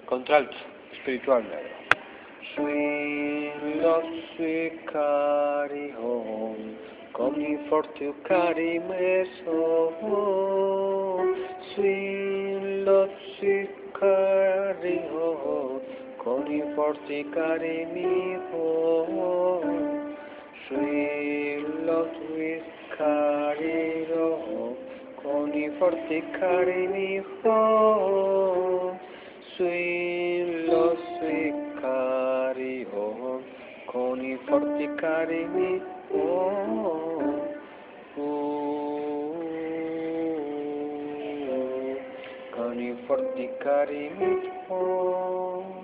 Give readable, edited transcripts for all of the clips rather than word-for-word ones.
Contralto, espiritual negro. Sweet love, sweet carry home, come forth to carry me so. Sweet love, sweet carry home, come forth to carry me home. Sweet love, sweet carry home, come forth to carry me home. Sweet love, sweet carry home, con i forti carry me home. Con i forti carry me home.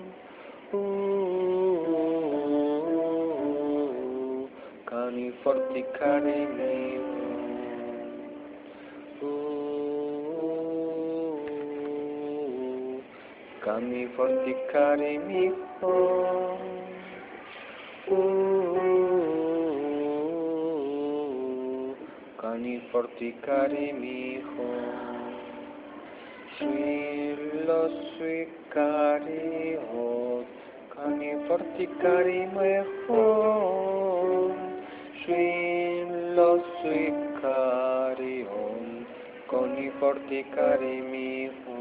Con i forti carry me Come forti carry me home. Come forti carry me home. Sweet love, sweet carry home. Come forti carry me home. Sweet love, sweet carry home. Come forti carry me home.